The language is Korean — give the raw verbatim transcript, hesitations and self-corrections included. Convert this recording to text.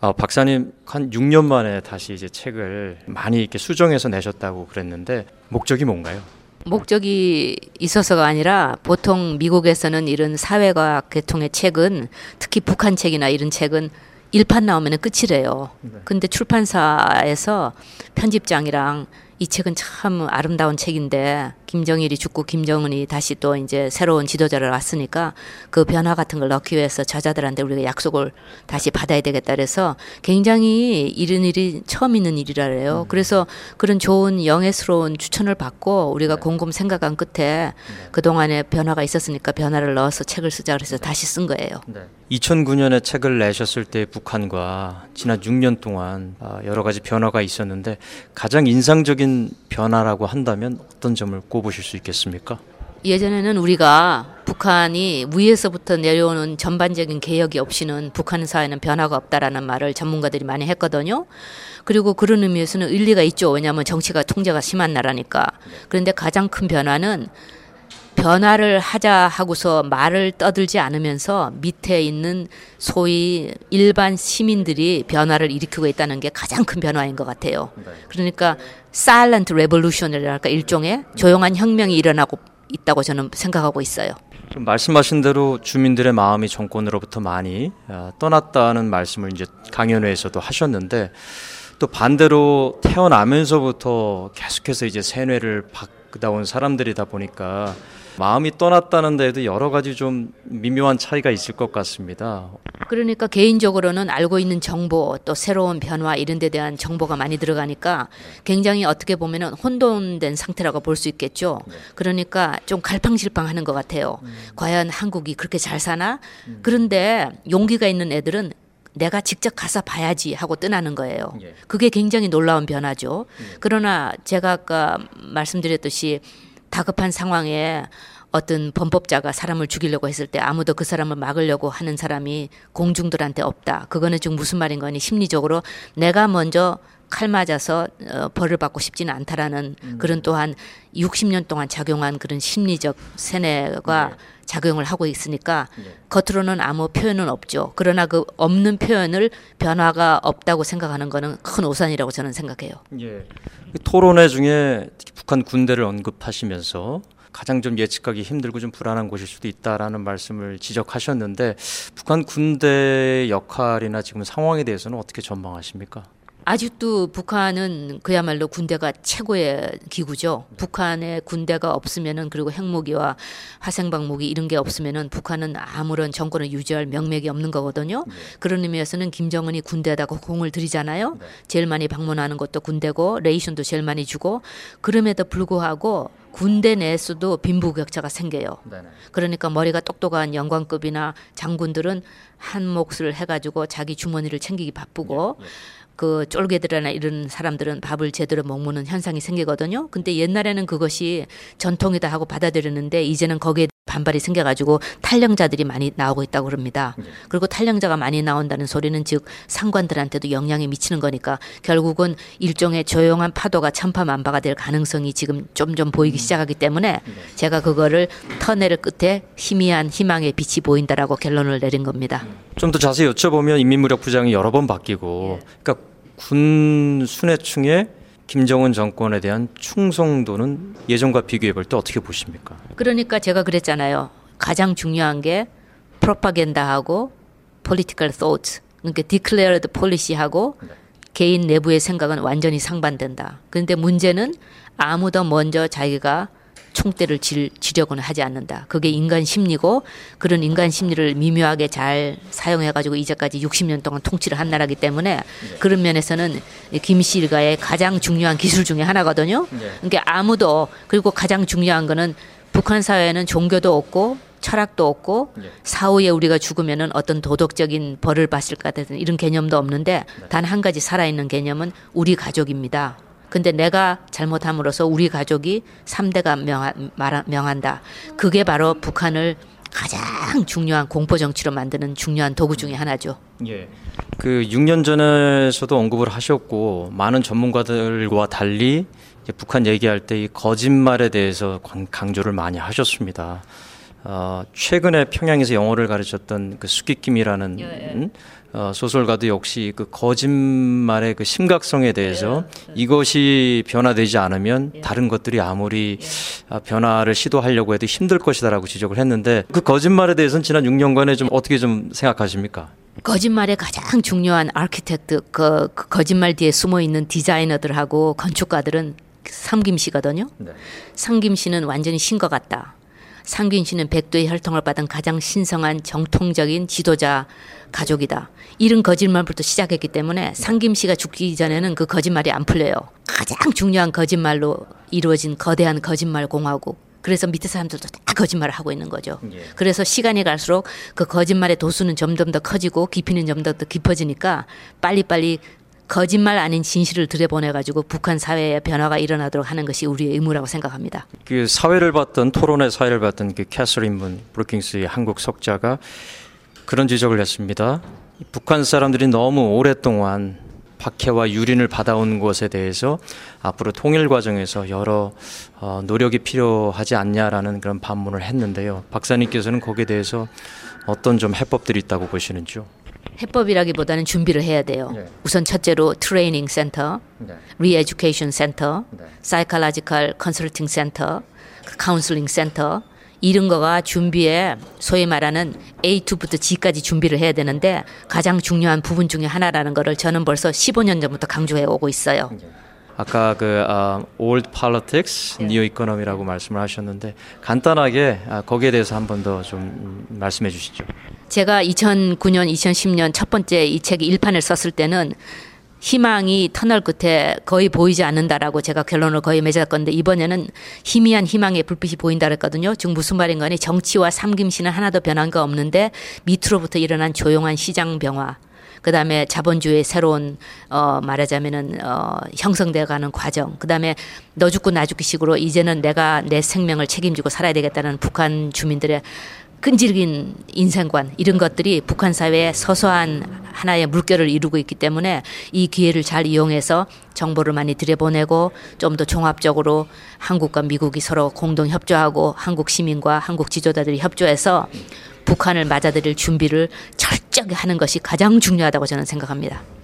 아, 박사님 한 육 년 만에 다시 이제 책을 많이 이렇게 수정해서 내셨다고 그랬는데 목적이 뭔가요? 목적이 있어서가 아니라 보통 미국에서는 이런 사회과학 계통의 책은 특히 북한 책이나 이런 책은 일판 나오면 끝이래요. 네. 근데 출판사에서 편집장이랑 이 책은 참 아름다운 책인데 김정일이 죽고 김정은이 다시 또 이제 새로운 지도자를 왔으니까 그 변화 같은 걸 넣기 위해서 저자들한테 우리가 약속을 다시 받아야 되겠다 그래서 굉장히 이런 일이 처음 있는 일이라 그래요. 음. 그래서 그런 좋은 영예스러운 추천을 받고 우리가 네. 곰곰 생각한 끝에 네. 그동안에 변화가 있었으니까 변화를 넣어서 책을 쓰자 그래서 네. 다시 쓴 거예요. 네. 이천구 년에 책을 내셨을 때 북한과 지난 육 년 동안 여러 가지 변화가 있었는데 가장 인상적인 변화라고 한다면 어떤 점을 꼽으실 수 있겠습니까? 예전에는 우리가 북한이 위에서부터 내려오는 전반적인 개혁이 없이는 북한 사회는 변화가 없다라는 말을 전문가들이 많이 했거든요. 그리고 그런 의미에서는 일리가 있죠. 왜냐하면 정치가 통제가 심한 나라니까. 그런데 가장 큰 변화는 변화를 하자 하고서 말을 떠들지 않으면서 밑에 있는 소위 일반 시민들이 변화를 일으키고 있다는 게 가장 큰 변화인 것 같아요. 그러니까 silent revolution이랄까 일종의 조용한 혁명이 일어나고 있다고 저는 생각하고 있어요. 좀 말씀하신 대로 주민들의 마음이 정권으로부터 많이 떠났다는 말씀을 이제 강연회에서도 하셨는데 또 반대로 태어나면서부터 계속해서 이제 세뇌를 받다 온 사람들이다 보니까 마음이 떠났다는 데에도 여러 가지 좀 미묘한 차이가 있을 것 같습니다. 그러니까 개인적으로는 알고 있는 정보 또 새로운 변화 이런 데 대한 정보가 많이 들어가니까 굉장히 어떻게 보면 혼돈된 상태라고 볼 수 있겠죠. 그러니까 좀 갈팡질팡하는 것 같아요. 음. 과연 한국이 그렇게 잘 사나? 음. 그런데 용기가 있는 애들은 내가 직접 가서 봐야지 하고 떠나는 거예요. 그게 굉장히 놀라운 변화죠. 그러나 제가 아까 말씀드렸듯이 다급한 상황에 어떤 범법자가 사람을 죽이려고 했을 때 아무도 그 사람을 막으려고 하는 사람이 공중들한테 없다. 그거는 지금 무슨 말인 거니? 심리적으로 내가 먼저 칼 맞아서 어, 벌을 받고 싶지는 않다라는 음. 그런 또한 육십 년 동안 작용한 그런 심리적 세뇌가 네. 작용을 하고 있으니까 네. 겉으로는 아무 표현은 없죠. 그러나 그 없는 표현을 변화가 없다고 생각하는 거는 큰 오산이라고 저는 생각해요. 예. 토론회 중에 북한 군대를 언급하시면서 가장 좀 예측하기 힘들고 좀 불안한 곳일 수도 있다라는 말씀을 지적하셨는데 북한 군대의 역할이나 지금 상황에 대해서는 어떻게 전망하십니까? 아직도 북한은 그야말로 군대가 최고의 기구죠. 북한의 군대가 없으면은 그리고 핵무기와 화생방 무기 이런 게 없으면은 북한은 아무런 정권을 유지할 명맥이 없는 거거든요. 네. 그런 의미에서는 김정은이 군대에다가 공을 들이잖아요. 네. 제일 많이 방문하는 것도 군대고 레이션도 제일 많이 주고 그럼에도 불구하고 군대 내에서도 빈부격차가 생겨요. 네네. 그러니까 머리가 똑똑한 영관급이나 장군들은 한 몫을 해가지고 자기 주머니를 챙기기 바쁘고 네. 네. 그 쫄개들이나 이런 사람들은 밥을 제대로 못 먹는 현상이 생기거든요. 근데 옛날에는 그것이 전통이다 하고 받아들였는데 이제는 거기에 반발이 생겨가지고 탈영자들이 많이 나오고 있다고 그럽니다. 네. 그리고 탈영자가 많이 나온다는 소리는 즉 상관들한테도 영향이 미치는 거니까 결국은 일종의 조용한 파도가 천파만파가 될 가능성이 지금 점점 보이기 시작하기 때문에 네. 제가 그거를 터널의 끝에 희미한 희망의 빛이 보인다라고 결론을 내린 겁니다. 좀 더 자세히 여쭤보면 인민무력부장이 여러 번 바뀌고 네. 그러니까 군 순회층의 김정은 정권에 대한 충성도는 예전과 비교해 볼 때 어떻게 보십니까? 그러니까 제가 그랬잖아요. 가장 중요한 게 프로파간다하고 political thoughts, 그러니까 declared policy하고 네. 개인 내부의 생각은 완전히 상반된다. 그런데 문제는 아무도 먼저 자기가 총대를 질, 지려고는 하지 않는다. 그게 인간 심리고 그런 인간 심리를 미묘하게 잘 사용해가지고 이제까지 육십 년 동안 통치를 한 나라이기 때문에 네. 그런 면에서는 김씨 일가의 가장 중요한 기술 중에 하나거든요. 네. 그러니까 아무도 그리고 가장 중요한 거는 북한 사회에는 종교도 없고 철학도 없고 네. 사후에 우리가 죽으면은 어떤 도덕적인 벌을 받을 것 같은 이런 개념도 없는데 네. 단 한 가지 살아있는 개념은 우리 가족입니다. 근데 내가 잘못함으로써 우리 가족이 삼 대가 명하, 말, 명한다. 그게 바로 북한을 가장 중요한 공포정치로 만드는 중요한 도구 중에 하나죠. 예. 그 육 년 전에서도 언급을 하셨고 많은 전문가들과 달리 북한 얘기할 때 이 거짓말에 대해서 강조를 많이 하셨습니다. 어, 최근에 평양에서 영어를 가르쳤던 그 수기킴이라는 예, 예. 음? 어, 소설가도 역시 그 거짓말의 그 심각성에 대해서 예, 예. 이것이 변화되지 않으면 예. 다른 것들이 아무리 예. 변화를 시도하려고 해도 힘들 것이다라고 지적을 했는데 그 거짓말에 대해서는 지난 육 년간에 좀 어떻게 좀 생각하십니까? 거짓말의 가장 중요한 아키텍트, 그, 그 거짓말 뒤에 숨어 있는 디자이너들하고 건축가들은 삼김 씨거든요. 네. 삼김 씨는 완전히 신 것 같다. 삼김 씨는 백도의 혈통을 받은 가장 신성한 정통적인 지도자 가족이다. 이런 거짓말부터 시작했기 때문에 삼김 씨가 죽기 전에는 그 거짓말이 안 풀려요. 가장 중요한 거짓말로 이루어진 거대한 거짓말 공화국. 그래서 밑에 사람들도 다 거짓말을 하고 있는 거죠. 예. 그래서 시간이 갈수록 그 거짓말의 도수는 점점 더 커지고 깊이는 점점 더 깊어지니까 빨리빨리 거짓말 아닌 진실을 들여보내가지고 북한 사회에 변화가 일어나도록 하는 것이 우리의 의무라고 생각합니다. 그 사회를 봤던 토론의 사회를 봤던 그 캐서린 문 브루킹스의 한국 석자가 그런 지적을 했습니다. 북한 사람들이 너무 오랫동안 박해와 유린을 받아온 것에 대해서 앞으로 통일 과정에서 여러 어, 노력이 필요하지 않냐라는 그런 반문을 했는데요. 박사님께서는 거기에 대해서 어떤 좀 해법들이 있다고 보시는지요? 해법이라기보다는 준비를 해야 돼요. 네. 우선 첫째로 트레이닝 센터, 네. 리에듀케이션 센터, 네. 사이콜로지컬 컨설팅 센터, 카운슬링 센터 이런 거가 준비에 소위 말하는 에이투부터 지까지 준비를 해야 되는데 가장 중요한 부분 중에 하나라는 거를 저는 벌써 십오 년 전부터 강조해 오고 있어요. 아까 그 uh, old politics, 네. new economy라고 말씀을 하셨는데 간단하게 uh, 거기에 대해서 한 번 더 좀 말씀해 주시죠. 제가 이천구 년, 이천십 년 첫 번째 이 책 일 판을 썼을 때는 희망이 터널 끝에 거의 보이지 않는다라고 제가 결론을 거의 맺었건데 이번에는 희미한 희망의 불빛이 보인다 그랬거든요. 즉 무슨 말인가 하니 정치와 삼김씨는 하나도 변한 거 없는데 밑으로부터 일어난 조용한 시장 병화 그다음에 자본주의의 새로운 어 말하자면은 어 형성되어가는 과정. 그다음에 너 죽고 나 죽기식으로 이제는 내가 내 생명을 책임지고 살아야 되겠다는 북한 주민들의 끈질긴 인생관 이런 것들이 북한 사회에 서서한 하나의 물결을 이루고 있기 때문에 이 기회를 잘 이용해서 정보를 많이 들여보내고 좀 더 종합적으로 한국과 미국이 서로 공동 협조하고 한국 시민과 한국 지도자들이 협조해서 북한을 맞아들일 준비를 철저히 하는 것이 가장 중요하다고 저는 생각합니다.